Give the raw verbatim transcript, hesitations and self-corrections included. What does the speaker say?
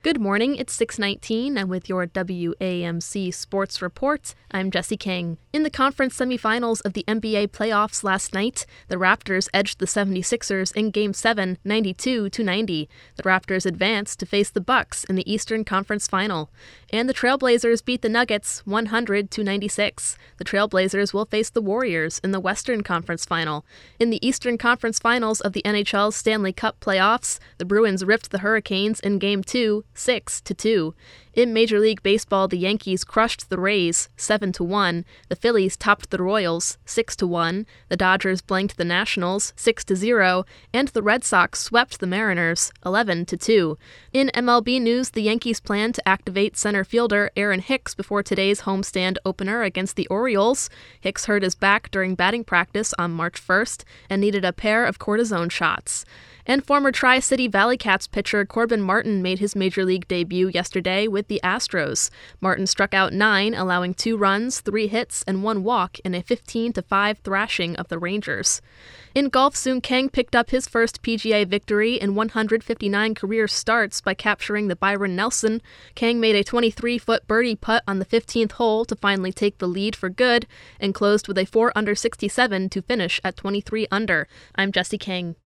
Good morning, it's six nineteen, and with your W A M C Sports Report, I'm Jesse King. In the conference semifinals of the N B A playoffs last night, the Raptors edged the seventy-sixers in Game seven, ninety-two to ninety. The Raptors advanced to face the Bucks in the Eastern Conference Final. And the Trailblazers beat the Nuggets one hundred to ninety-six. The Trailblazers will face the Warriors in the Western Conference Final. In the Eastern Conference Finals of the N H L's Stanley Cup playoffs, the Bruins ripped the Hurricanes in Game two, six to two. In Major League Baseball, the Yankees crushed the Rays seven to one. The Phillies topped the Royals six to one. The Dodgers blanked the Nationals six to zero, and the Red Sox swept the Mariners eleven to two. In M L B news, the Yankees plan to activate center fielder Aaron Hicks before today's homestand opener against the Orioles. Hicks hurt his back during batting practice on March first and needed a pair of cortisone shots. And former Tri-City Valley Cats pitcher Corbin Martin made his Major League debut yesterday with the Astros. Martin struck out nine, allowing two runs, three hits, and one walk in a fifteen to five thrashing of the Rangers. In golf, Sung Kang picked up his first P G A victory in one hundred fifty-nine career starts by capturing the Byron Nelson. Kang made a twenty-three-foot birdie putt on the fifteenth hole to finally take the lead for good and closed with a four under sixty-seven to finish at twenty-three under. I'm Jesse King.